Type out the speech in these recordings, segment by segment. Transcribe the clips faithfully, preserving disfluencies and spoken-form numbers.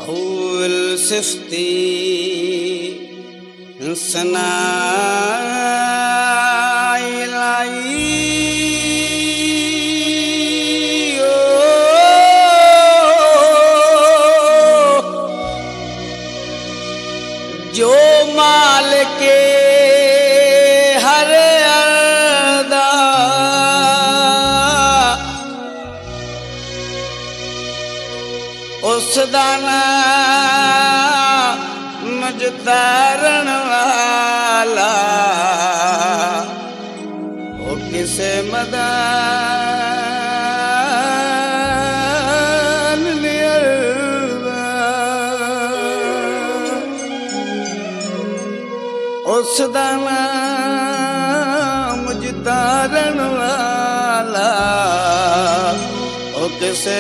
هو السفتي صناعي العي جو مالک ہر اردا اس دا نام مجتارن والا وہ کسے مدان نیردا اس دا نام مجتارن والا وہ کسے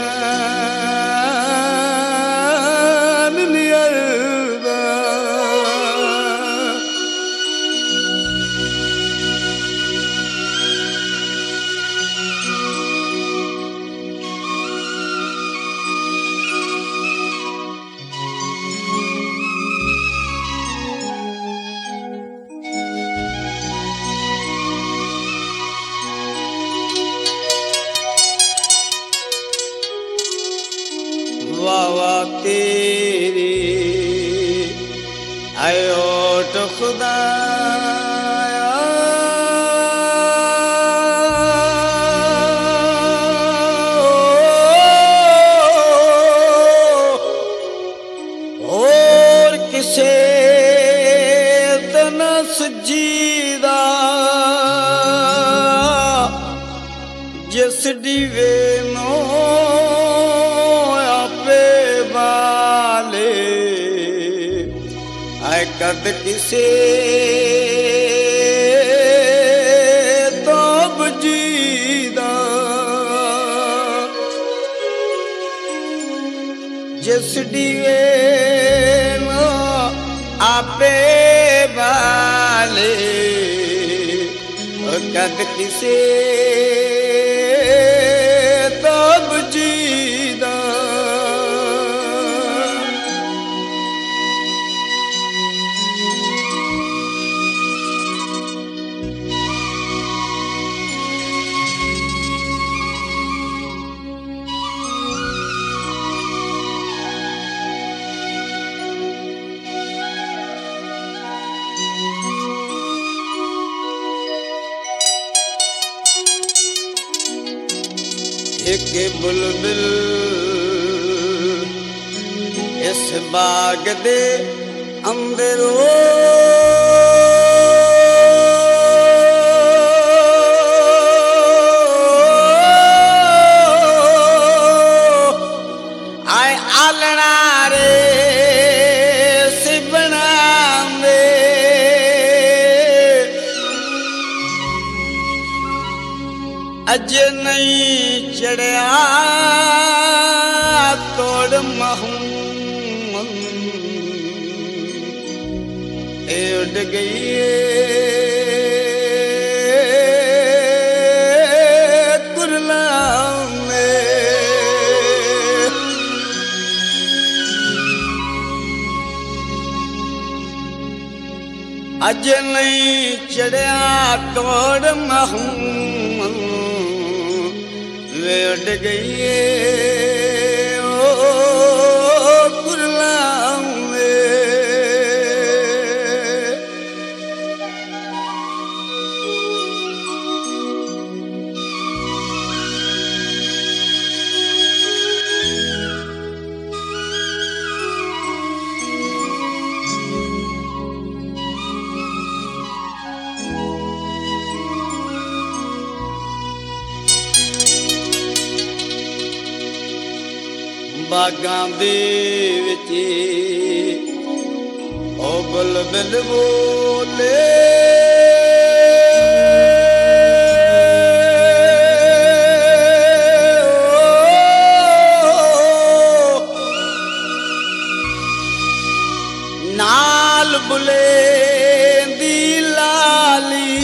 مدان نیردا वाह वाह तेरी आयो तो खुदाया और किसे तना सजीदा जिस दीवे नो कद किसे तो बजीदा जिस डीवे नो आपे वाले कद किसे तो बजीदा एक बुलबुल इस बाग दे अंदर आए आलना रे सिबना में अज नहीं चढ़िया तोड़ महूं ए उड़ गई कुरला में अज नहीं चढ़िया तोड़ महूं वे उड़ गई ओ कुरला में बागां दे विच ओ बुलबुल बोले नाल बुले दी लाली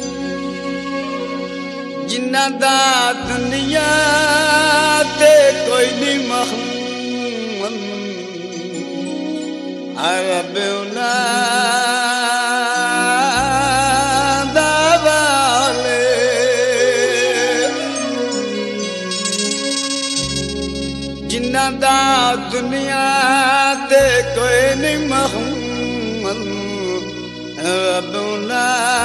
जिन्ना दा दुनिया ते कोई ਅਰਬੁਨਾ ਦਾ ਵਾਲੇ ਜਿਨ੍ਹਾਂ ਦਾ ਦੁਨੀਆ ਤੇ ਕੋਈ ਨਹੀਂ ਮੁਹੰਮਦ ਅਰਬੁਨਾ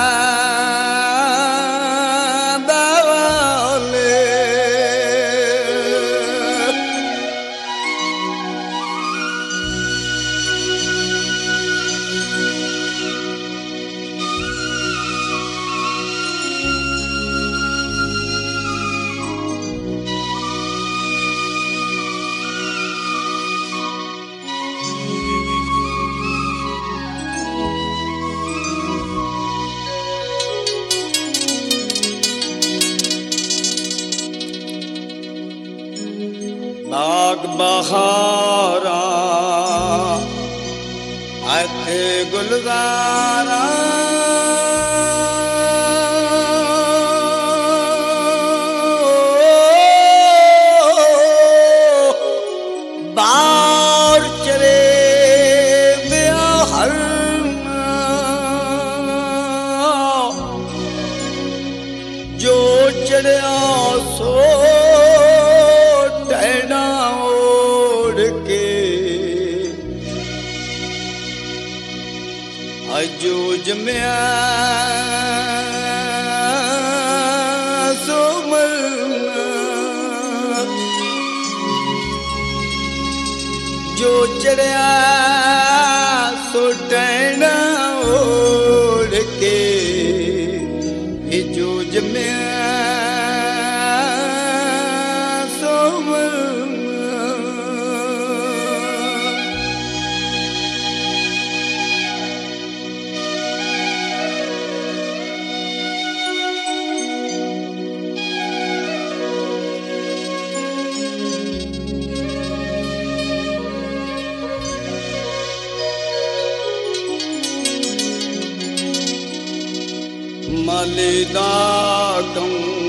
ਬਾਗ ਬਹਾਰਾ ਇੱਥੇ ਗੁਲਜ਼ਾਰਾ ਬਾਹਰ ਚਰੇ ਦਿਆ ਹਰ ਜੋ ਚੜਿਆ ਸੋ ਜੋ ਜਮਿਆ ਸੋ ਮਰਨਾ ਜੋ ਚੜਿਆ ਸੋ ਟੈਣਾ ਓੜ ਕੇ ਇਹ ਜੋ ਜਮਿਆ ਸੋ ਮਾਲੇ ਦਾ ਕਮ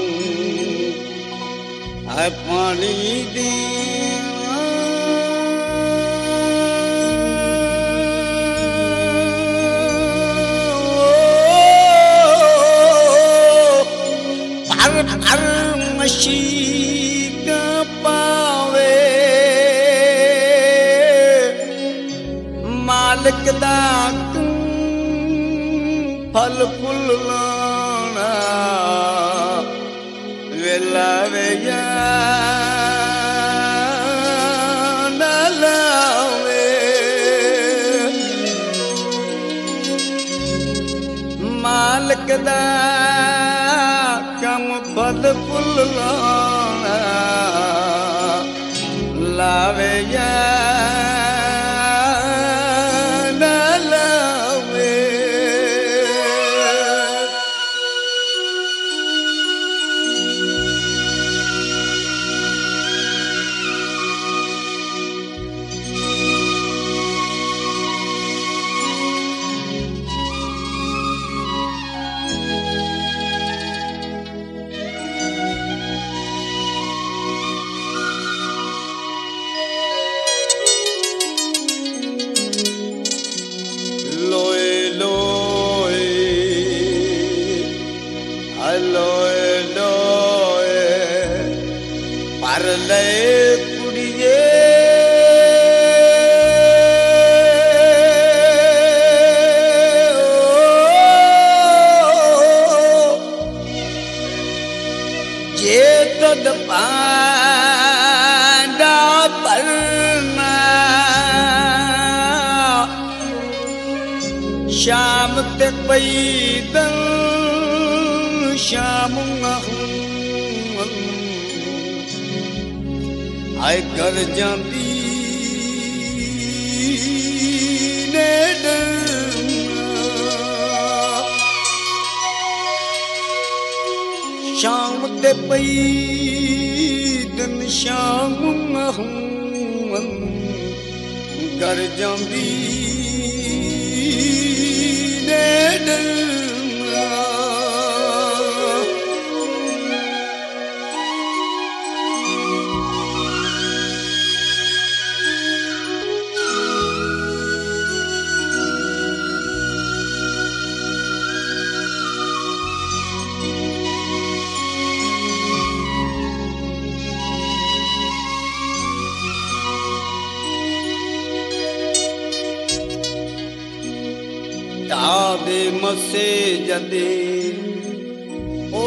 ਹੈ ਪਾਣੀ ਦੀ ਹਰ ਹਰ ਮਸ਼ੀਕ ਪਾਵੇ ਮਾਲਕ ਦਾ ਫਲ ਫੁੱਲ ਲਾਣਾ ਵੇਲਾ ਵੇਆ ਨਾ ਲਾਵੇ ਮਾਲਕ ਦਾ ਕੰਮ ਫਲ ਫੁੱਲ ਲਾਣਾ ਲਾਵੇ ਯਾ ਲੈ ਕੁੜੀਏ ਜੇ ਤਦ ਪਾਂਡਾ ਪਰਨਾ ਸ਼ਾਮ ਤੇ ਪਈ ਦਨ ਸ਼ਾਮ ਆਏ ਕਰ ਜਾਂਦੀ ਨੇ ਸ਼ਾਮ ਤੇ ਪਈ ਦਿਨ ਸ਼ਾਮ ਕਰ ਜਾਂਦੀ ਨੇ ਦੇ ਮਸੇ ਜਦੇ ਓ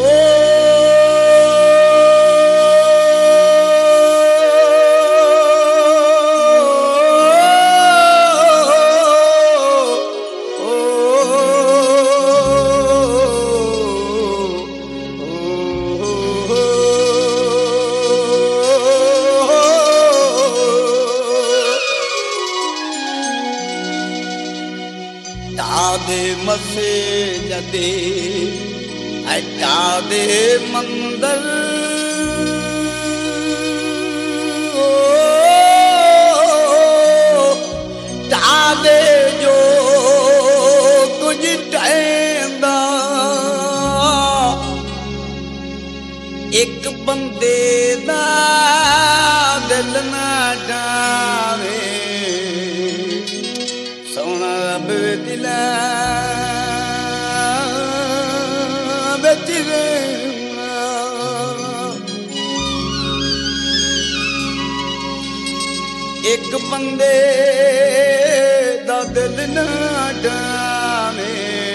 ਦੇ ਮਸੇ ਜਦੇ ਅਟਾ ਦੇ ਮੰਦਰ ਤਾ ਦੇ ਜੋ ਕੁਝ ਟੈਂਦਾ ਇੱਕ ਬੰਦੇ ਦਾ ਦਿਲ ਨਾ ਡਾਵੇ ਸੋਹਣਾ ਰੱਬ ਦਿਲਾ ਇੱਕ ਬੰਦੇ ਦਾ ਦਿਲ ਨਾ ਡਾਵੇ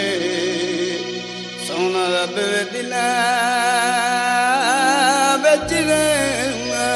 ਸੋਹਣਾ ਰੱਬ ਦਿਲਾ ਵਿੱਚ ਰਹਿਣਾ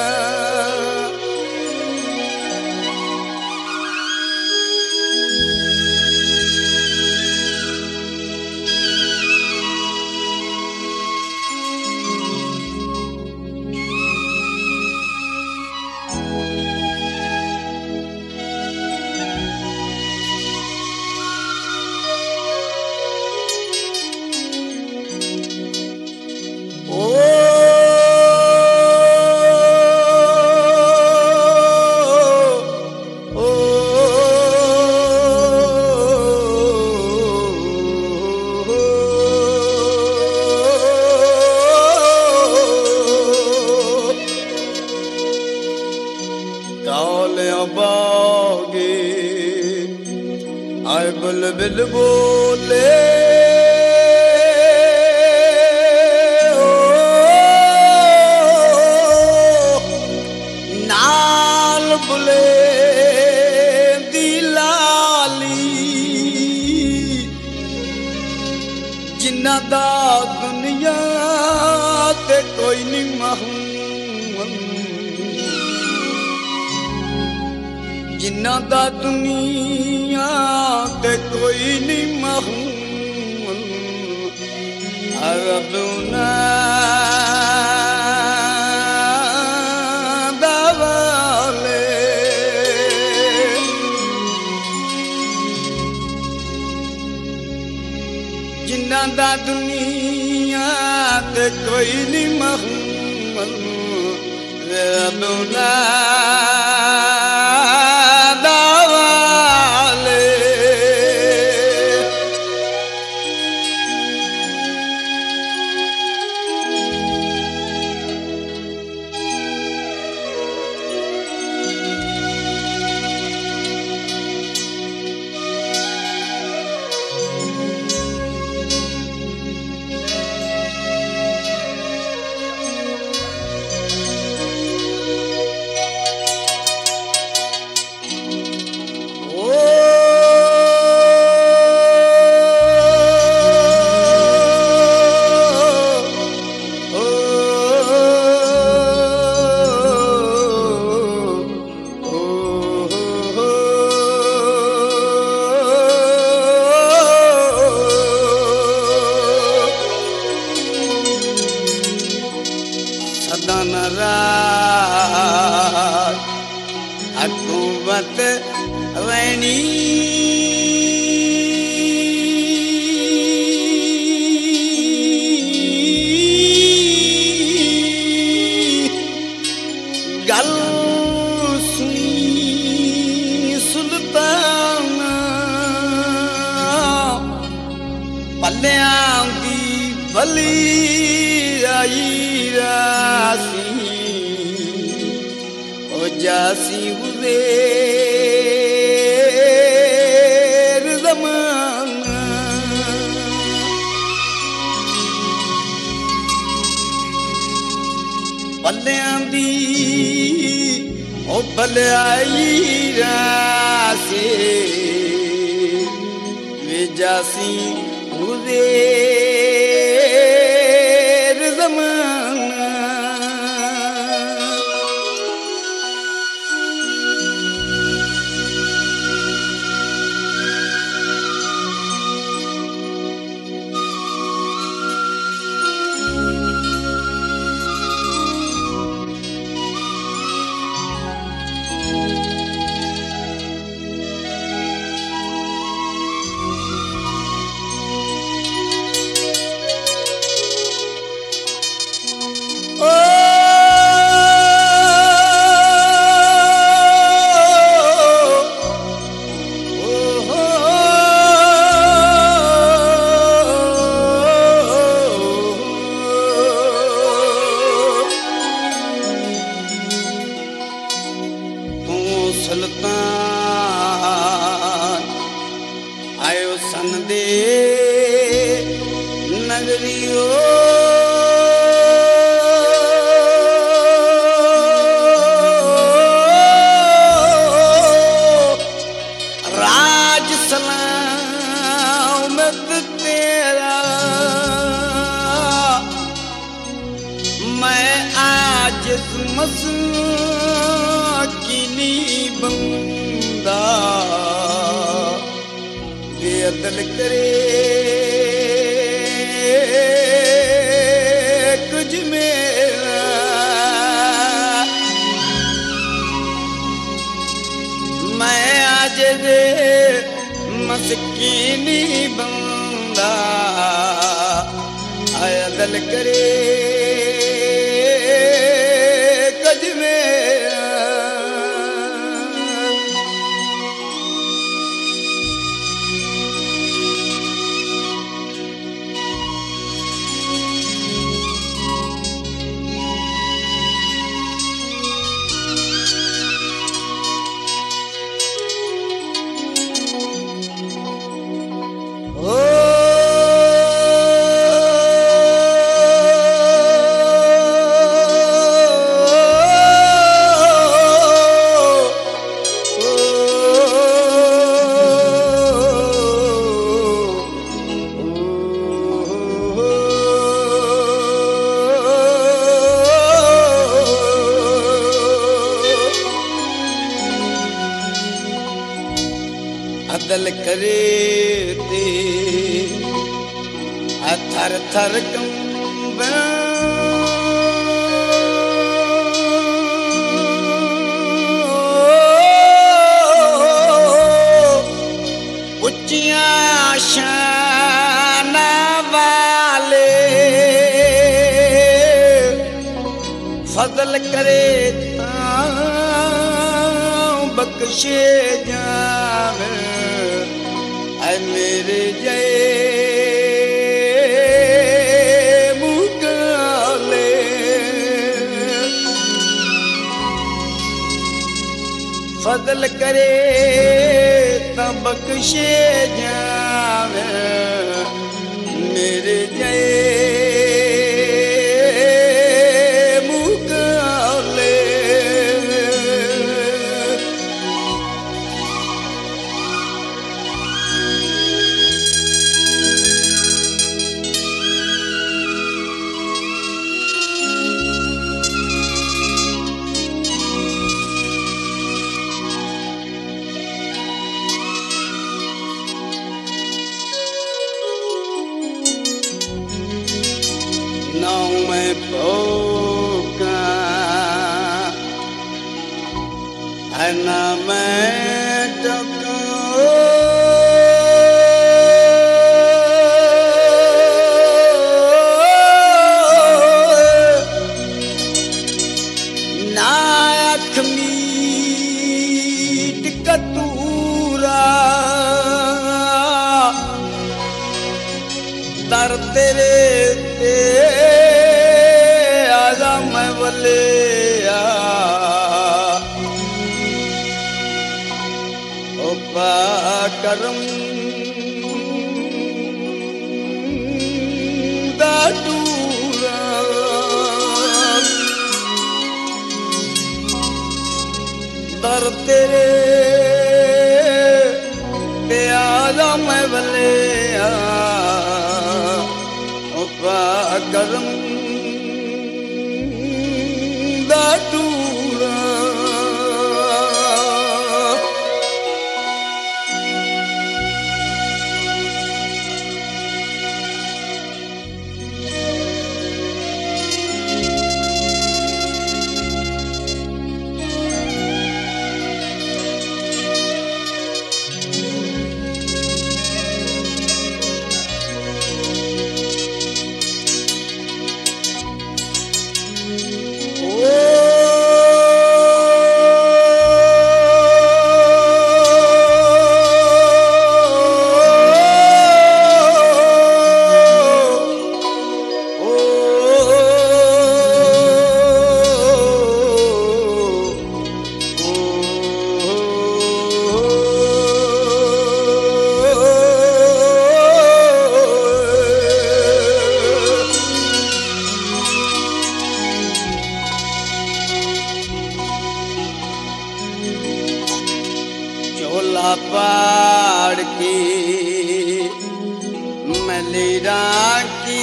ਬਾਗੇ ਆਏ ਬੁਲਬੁਲ ਬੋਲੇ ਨਾਲ ਬੁਲੇ ਦੀ ਲਾਲੀ ਜਿਨ੍ਹਾਂ ਦਾ ਦੁਨੀਆ ਤੇ ਕੋਈ ਨਹੀਂ ਮਹੂੰ ਜਿਨ੍ਹਾਂ ਦਾ ਦੁਨੀਆ ਤੇ ਕੋਈ ਨਹੀਂ ਮਹੂੰ ਰੱਬ ਨਾ ਦਵਾਲੇ ਜਿਨ੍ਹਾਂ ਦਾ ਦੁਨੀਆ ਤੇ ਕੋਈ ਨਹੀਂ ਮਹੂੰ ਰੱਬ ਨਾ हकूमत रहनी गल सुनी सुल्तान पल्लियां दी भली आई रासी जासी उदेर ज़माना पल्लियां दी ओ भलाई रासे वे जासी गुज़ेर ज़माना सुल्तान आयो सन दे नगरियो राज सलामत तेरा मैं आज मस्किनी बंदा बेअदल करे कुछ मेरा मैं आज दे मस्किनी बंदा अदल करे कुछ मेरा अदल करे ते थर थर कंबा उच्चियां शाना वाले फजल करे बख्शे जावे ऐ मेरे जय मुकाले फजल करे ता बख्शे जावे मेरे जय não é pouca, a não é naik mit katura dar tere te azam waliya opa karam datura dar tere प्यार रम वलिया पा करम दा टूरा चोला पाड़ के मलेरा की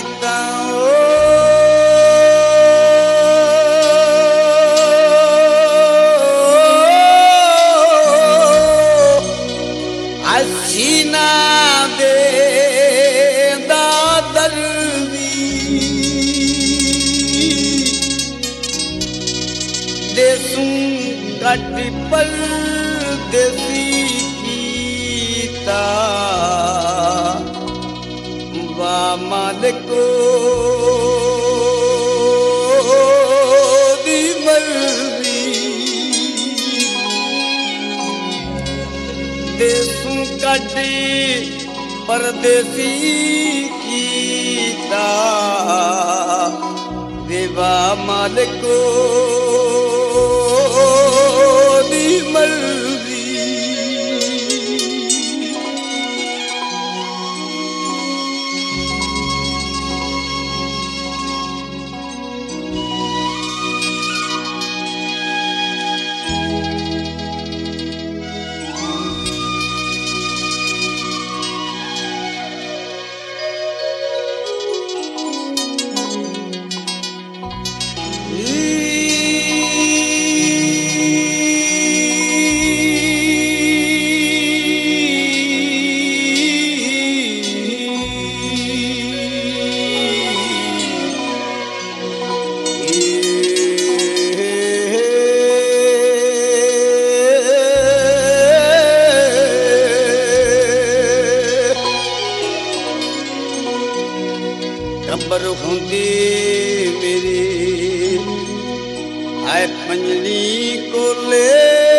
हसीना दे दादर देसूं कट पर देसी कीता वा मालिको दी मर्जी देसूं कटी परदेसी कीता देवा मालिको दी मर्जी खबर होंदी मेरी आए पंजली को ले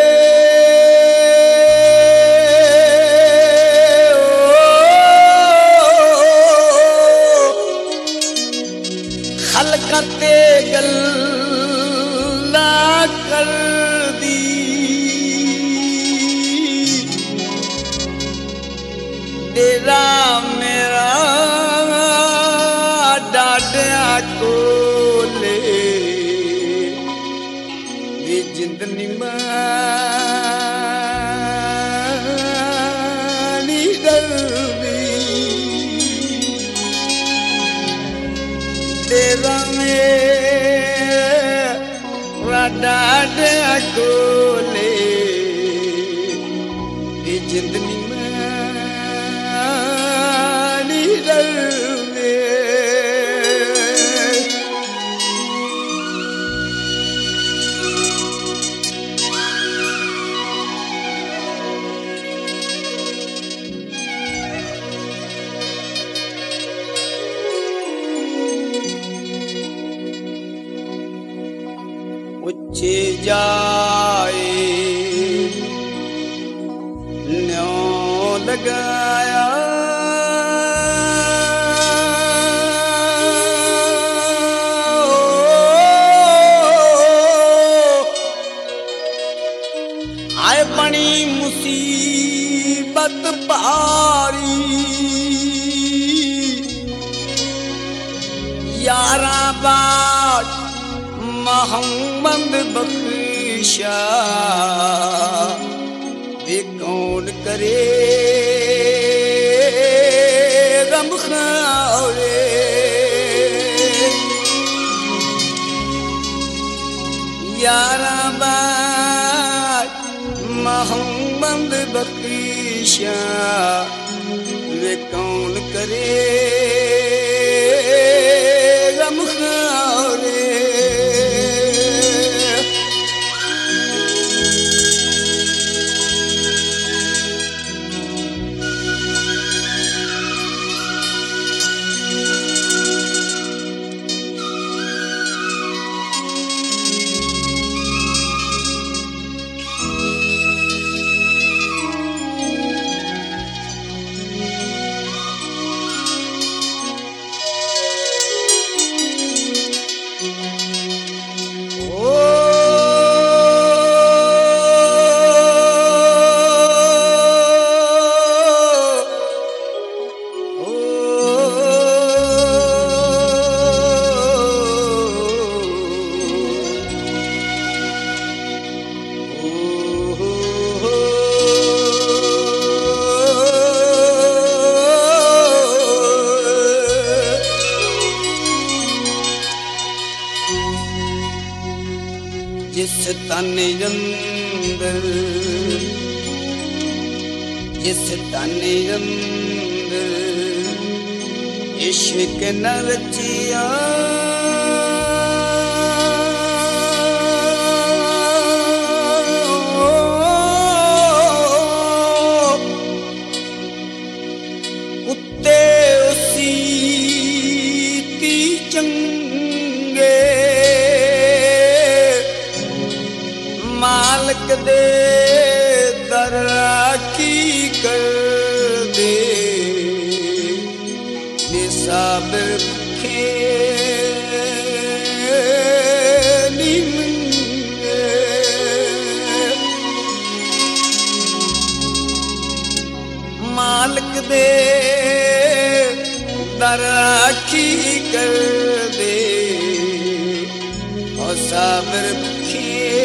खलकते गल्ला कर दी तेरा मेरा को ले ये जिंदनी मानी दर्दी तेरा मेरा डाडा को ले ये जिंदनी मानी दर्दी उच्चे जाए न्यों लगाया आए बनी मुसीबत भारी यारा बात मोहम्मद बख्शा वे कौन करे मोहम्मद बख्शा वे कौन करे गम खारे। जिस तन अंदर जिस तन अंदर इश्क न रचिया उत्ते उसी ती चंगे मालक दे दर की कर दे निसाबर भुखे निमंगे। मालक दे दर की कर दे और साबर भुखे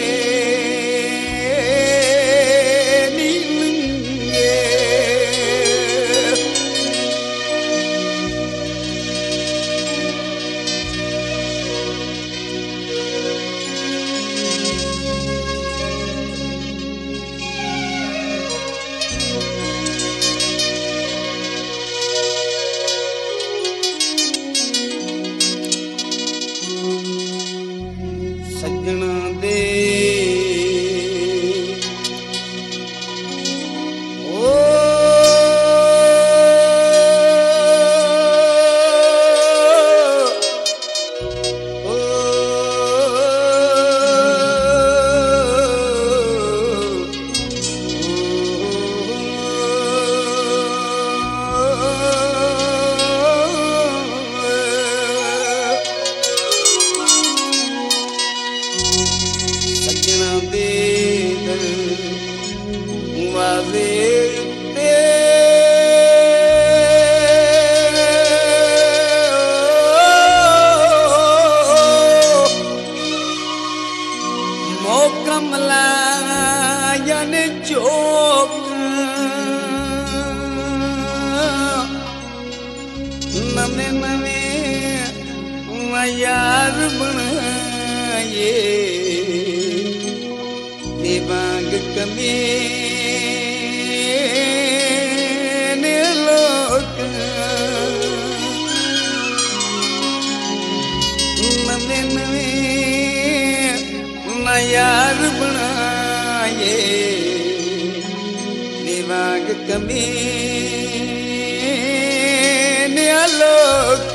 सजना दे ओ ओ वाले ते मोकमला यन चोक नवे नवे यार बनाए देवांग कमे नवे नवे यार बनाए देवांग कमे ने आलोक।